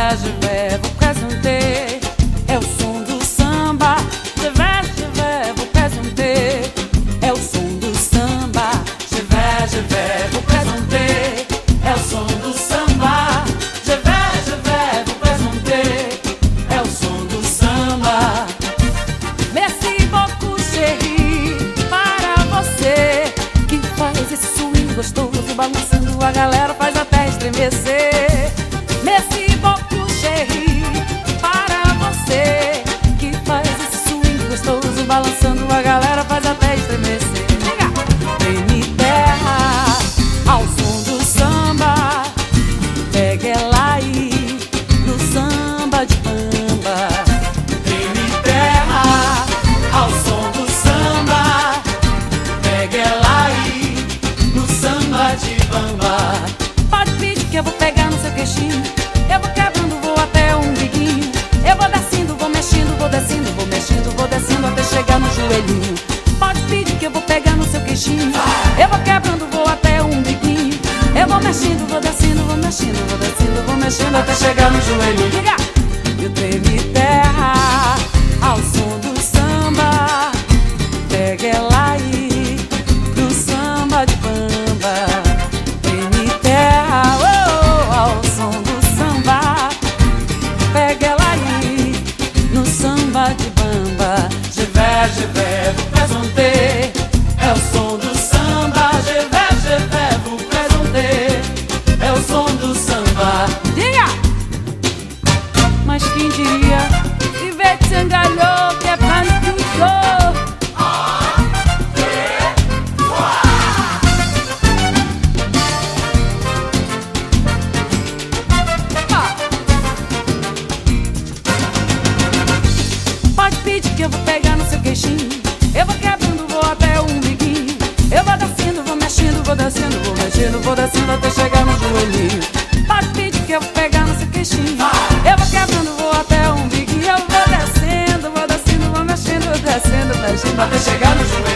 je vais vous présenter. É o som do samba. Je vais vous présenter. É o som do samba. Je vais vous présenter. É o som do samba. Je vais vous présenter. É o som do samba. Merci beaucoup, chérie, para você que faz esse swing gostoso, balançando a galera, faz até estremecer. Merci beaucoup, chérie, para você que faz esse swing gostoso, balançando a galera, faz até estremecer. Treme terra ao som do samba, pega ela aí no samba de bamba. Treme terra ao som do samba, pega ela aí no samba de bamba. Pode pedir que eu vou pegar no seu queixinho, eu vou quebrando, vou até o umbiguinho. Eu vou descendo, vou mexendo, vou descendo, vou mexendo, vou descendo até chegar no joelhinho. Pode pedir que eu vou pegar no seu queixinho, eu vou quebrando, vou até o umbiguinho. Eu vou mexendo, vou descendo, vou mexendo, vou descendo, vou mexendo até chegar no joelhinho. Diga! E o treme terra ao som do samba, pega ela aí no samba de bamba. Treme terra ao som do samba, pega ela aí no samba de bamba. Je vais vous présenter. É o som do samba. Je vais vous présenter. É o som do samba. Diga! Mas quem diria? Ivete Sangalo, que é pra tudo. Pode pedir que eu vou pegar no seu queixinho, eu vou quebrando, vou até o umbiguinho. Eu vou descendo, vou mexendo, vou descendo, vou mexendo, vou descendo até chegar no joelhinho. Pode pedir que eu vou pegar no seu queixinho, eu vou quebrando, vou até o umbiguinho. Eu vou descendo, vou mexendo, vou descendo, mexendo até chegar no joelhinho.